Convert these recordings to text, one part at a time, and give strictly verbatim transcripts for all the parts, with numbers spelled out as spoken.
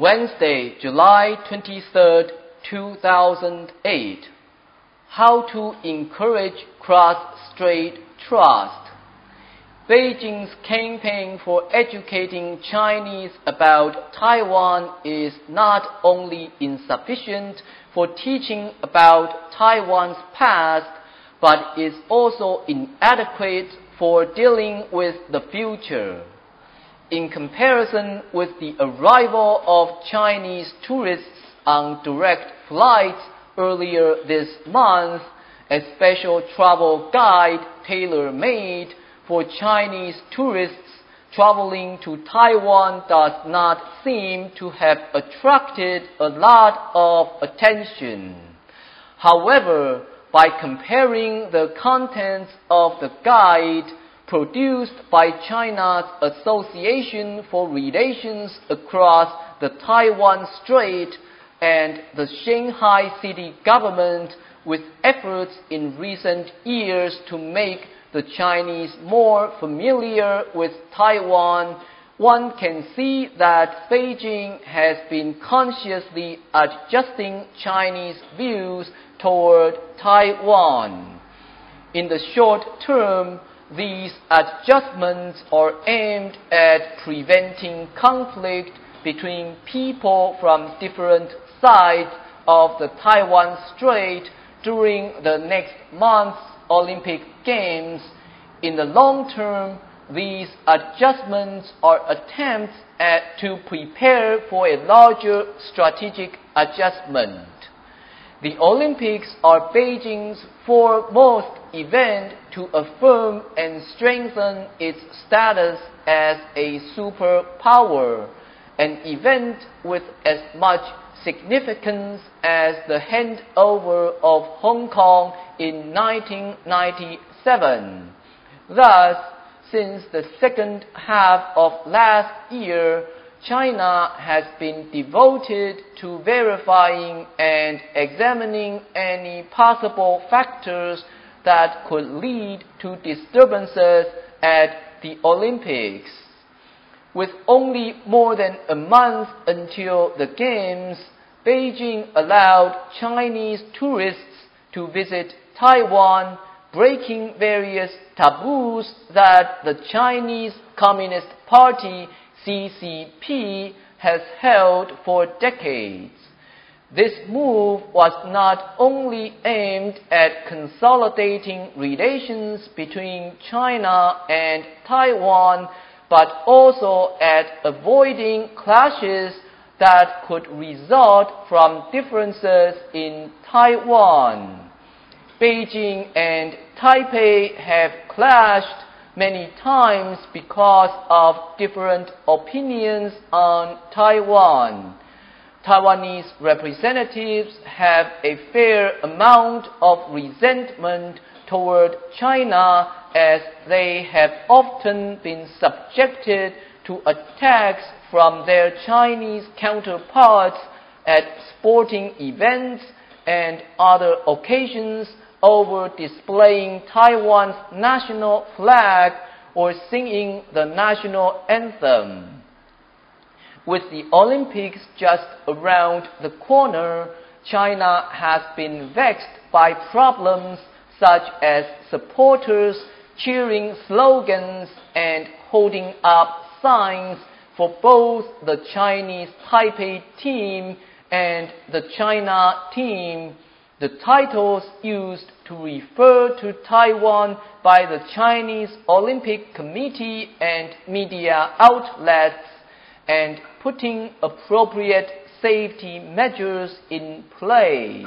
Wednesday, July twenty-third, two thousand eight. How to encourage cross-strait trust. Beijing's campaign for educating Chinese about Taiwan is not only insufficient for teaching about Taiwan's past, but is also inadequate for dealing with the future. In comparison with the arrival of Chinese tourists on direct flights earlier this month, a special travel guide tailor-made for Chinese tourists traveling to Taiwan does not seem to have attracted a lot of attention. However, by comparing the contents of the guide produced by China's Association for Relations Across the Taiwan Strait and the Shanghai city government, with efforts in recent years to make the Chinese more familiar with Taiwan, one can see that Beijing has been consciously adjusting Chinese views toward Taiwan. In the short term, these adjustments are aimed at preventing conflict between people from different sides of the Taiwan Strait during the next month's Olympic Games. In the long term, these adjustments are attempts at to prepare for a larger strategic adjustment. The Olympics are Beijing's foremost event to affirm and strengthen its status as a superpower, an event with as much significance as the handover of Hong Kong in nineteen ninety-seven. Thus, since the second half of last year, China has been devoted to verifying and examining any possible factors that could lead to disturbances at the Olympics. With only more than a month until the Games, Beijing allowed Chinese tourists to visit Taiwan, breaking various taboos that the Chinese Communist Party C C P has held for decades. This move was not only aimed at consolidating relations between China and Taiwan, but also at avoiding clashes that could result from differences in Taiwan. Beijing and Taipei have clashed many times because of different opinions on Taiwan. Taiwanese representatives have a fair amount of resentment toward China, as they have often been subjected to attacks from their Chinese counterparts at sporting events and other occasions over displaying Taiwan's national flag or singing the national anthem. With the Olympics just around the corner, China has been vexed by problems such as supporters cheering slogans and holding up signs for both the Chinese Taipei team and the China team. The titles used to refer to Taiwan by the Chinese Olympic Committee and media outlets, and putting appropriate safety measures in place.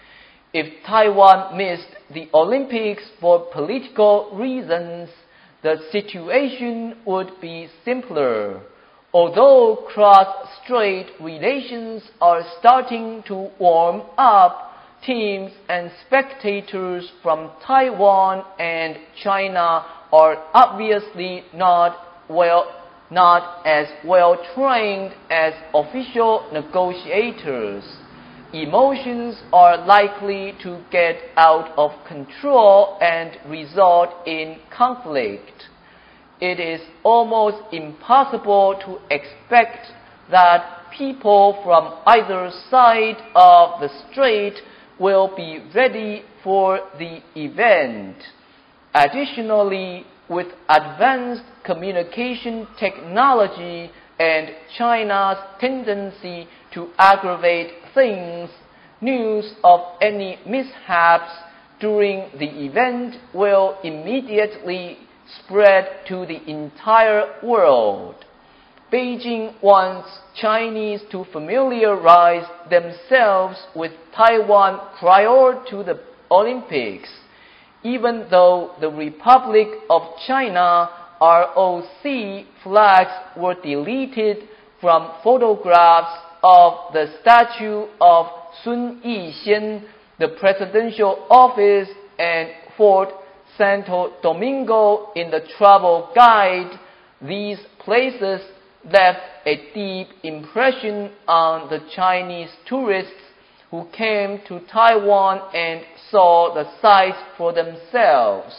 If Taiwan missed the Olympics for political reasons, the situation would be simpler. Although cross-strait relations are starting to warm up, teams and spectators from Taiwan and China are obviously not well, not as well trained as official negotiators. Emotions are likely to get out of control and result in conflict. It is almost impossible to expect that people from either side of the strait will be ready for the event. Additionally, with advanced communication technology and China's tendency to aggravate things, news of any mishaps during the event will immediately spread to the entire world. Beijing wants Chinese to familiarize themselves with Taiwan prior to the Olympics. Even though the Republic of China R O C flags were deleted from photographs of the statue of Sun Yixin, the presidential office, and Fort Santo Domingo in the travel guide, these places left a deep impression on the Chinese tourists who came to Taiwan and saw the sights for themselves.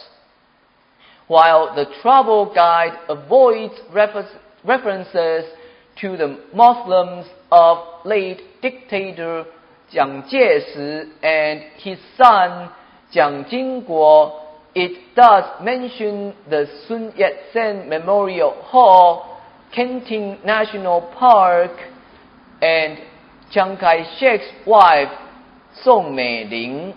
While the travel guide avoids refer- references to the Muslims of late dictator Jiang Jieshi and his son Jiang Jingguo, it does mention the Sun Yat-sen Memorial Hall, Kenting National Park, and Chiang Kai-shek's wife, Song Meiling.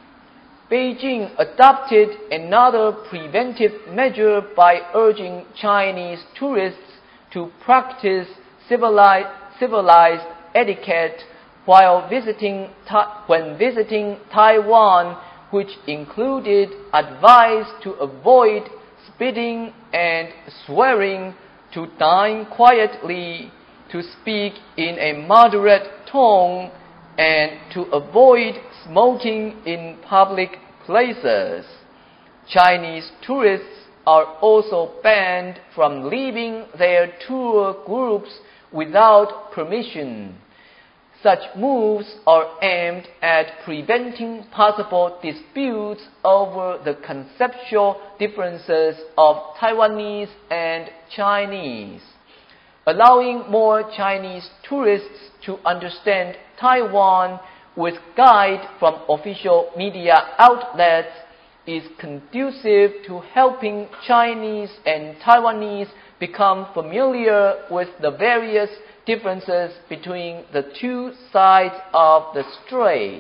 Beijing adopted another preventive measure by urging Chinese tourists to practice civilized, civilized etiquette while visiting ta- when visiting Taiwan, which included advice to avoid spitting and swearing, to dine quietly, to speak in a moderate tone, and to avoid smoking in public places. Chinese tourists are also banned from leaving their tour groups without permission. Such moves are aimed at preventing possible disputes over the conceptual differences of Taiwanese and Chinese. Allowing more Chinese tourists to understand Taiwan with guide from official media outlets is conducive to helping Chinese and Taiwanese become familiar with the various differences between the two sides of the strait.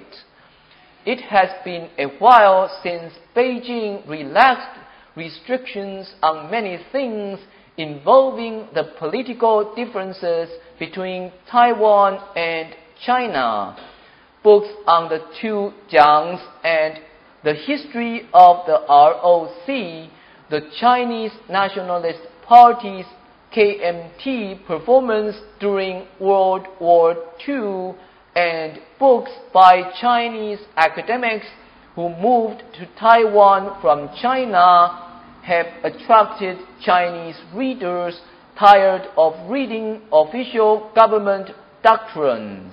It has been a while since Beijing relaxed restrictions on many things involving the political differences between Taiwan and China. Books on the two Jiangs and the history of the R O C, the Chinese Nationalist Party's K M T performance during World War Two, and books by Chinese academics who moved to Taiwan from China have attracted Chinese readers tired of reading official government doctrines.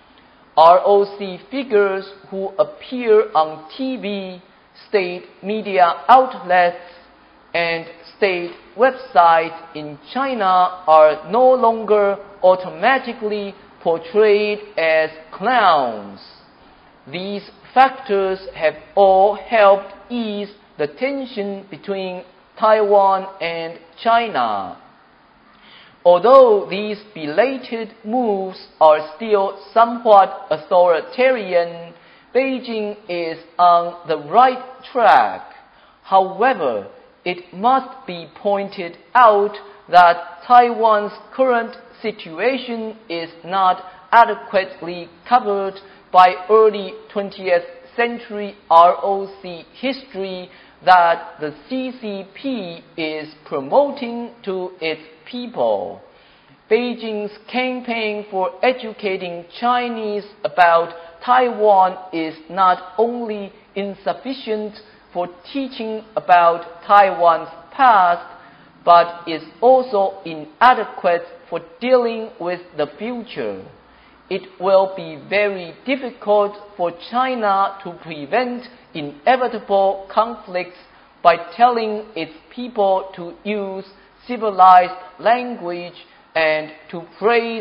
R O C figures who appear on T V, state media outlets, and state websites in China are no longer automatically portrayed as clowns. These factors have all helped ease the tension between Taiwan and China. Although these belated moves are still somewhat authoritarian, Beijing is on the right track. However, it must be pointed out that Taiwan's current situation is not adequately covered by early twentieth century R O C history that the C C P is promoting to its people. Beijing's campaign for educating Chinese about Taiwan is not only insufficient for teaching about Taiwan's past, but is also inadequate for dealing with the future. It will be very difficult for China to prevent inevitable conflicts by telling its people to use civilized language and to praise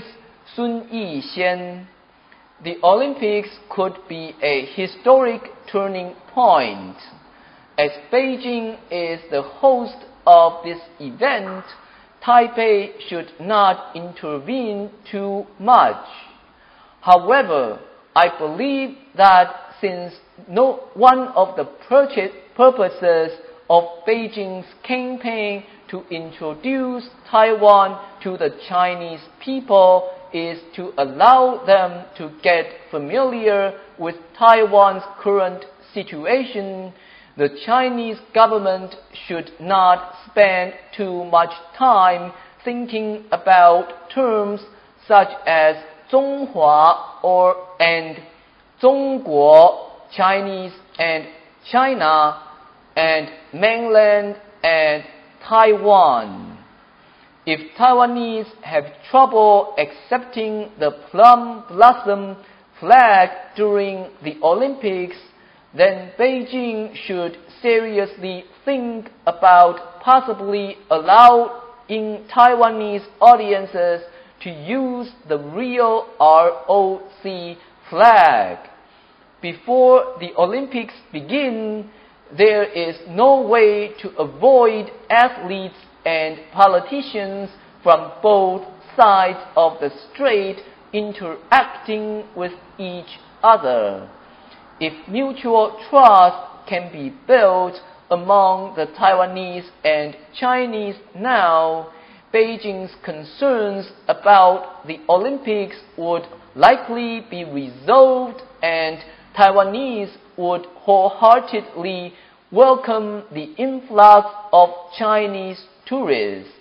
Sun Yixin. The Olympics could be a historic turning point. As Beijing is the host of this event, Taipei should not intervene too much. However, I believe that since no one of the purposes of Beijing's campaign to introduce Taiwan to the Chinese people is to allow them to get familiar with Taiwan's current situation, the Chinese government should not spend too much time thinking about terms such as Zhonghua or and Zhongguo, Chinese and China, and mainland and Taiwan. If Taiwanese have trouble accepting the plum blossom flag during the Olympics, then Beijing should seriously think about possibly allowing Taiwanese audiences to use the real R O C flag. Before the Olympics begin, there is no way to avoid athletes and politicians from both sides of the strait interacting with each other. If mutual trust can be built among the Taiwanese and Chinese now, Beijing's concerns about the Olympics would likely be resolved and Taiwanese would wholeheartedly welcome the influx of Chinese tourists.